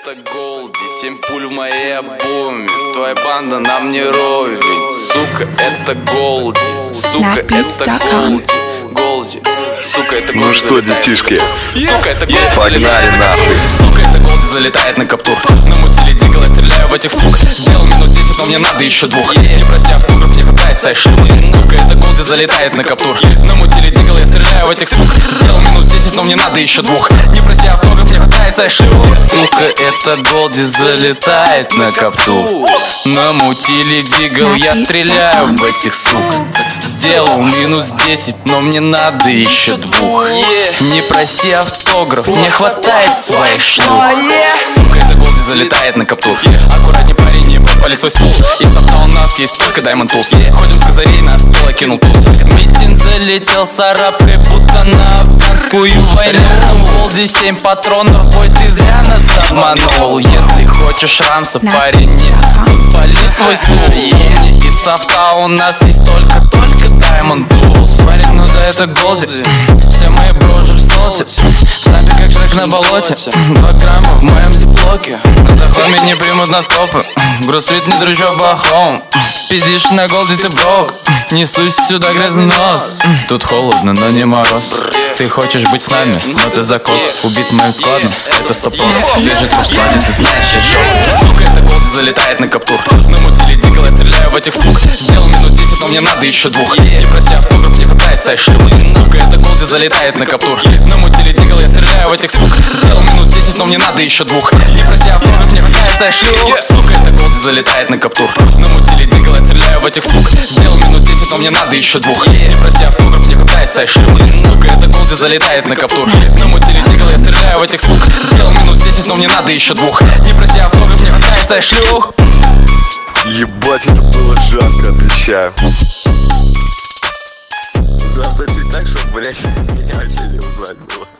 это Голди, 7 пуль в моей обойме. Твоя банда нам не ровень. Сука, это Голди. Сука, это Голди. Голди. Сука, это Голди. Ну что, детишки, сука, это Голди. погнали нахуй. Сука, это Голди залетает на каптур. Намутили дигл, я стреляю в этих сук. Сделал минус 10, но мне надо еще двух. Не прося автограф, не хватает сайши. Сука, это Голди залетает на каптур. Намутили дигл, я стреляю в этих сук. Сделал минус 10, но мне надо еще двух. Не прося автограф, не хватает сайши. Сука, это Голди залетает на каптур. Намутили дигл, я стреляю в этих сук. Сделал минус 10, но мне надо еще двух. Не проси автограф, не хватает своих шлюх. Сука, это Голди залетает на каптур. Аккуратней, парень, не попали свой стул. И софта у нас есть только Diamond Tools. Ходим с козырей, на стол кинул туз. Митин залетел с арабкой, будто на афганскую войну. Голди 7 патронов, бой, ты зря нас обманул. Если хочешь рамса, парень, не подпали свой стул. Помни, и софта у нас есть только Diamond Tools. Парень, ну да это Голди. Все мои брожи в солте. В снайпе как Шрек на болоте. 2 грамма в моем зиплоке. На хоме не примут на скопы. Грусвит не дружу бахом. Пиздишь на Голди, ты брок. Несусь сюда грязный нос. Тут холодно, но не мороз. Ты хочешь быть с нами, но ты закос. Убит моим складом, это стопор. Свежий труп в складе, ты знаешь, я жёсткий. Сука, это Голди залетает на каптур. Намутили дигл, я стреляю в этих сук. Сделал минус 10, но мне надо еще двух. Не проси автограф, не хватает сайши. Сука, это Голди залетает на каптур. Намутили дигл, я стреляю в этих сук. Сделал минус 10, но мне надо еще двух. Не проси автограф, не хватает сайши. Сука, это Голди залетает на каптур. Намутили дигл, я стреляю в этих сук. Сделал минус 10, но мне надо еще двух. Не проси автограф, не хватает сайши. Сука, это Голди залетает на каптур. Намутили дигл, я стреляю в этих сук. Сделал минус 10, но мне надо еще двух. Не проси автограф, не хватает сайши. Ебать, это было жарко, отвечаю. Завтра чуть так, чтобы, блять, меня вообще не узнать было.